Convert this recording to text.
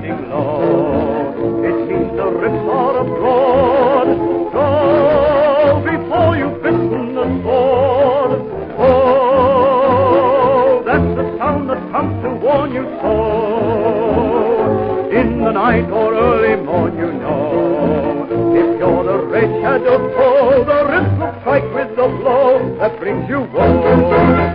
riding low. It means the rifts are abroad. Go before you bitten the sword. Oh, that's the sound that comes to warn you so. In the night or early morn, you know. If you're the red-shadowed foe, the rifts will strike with the blow that brings you woe.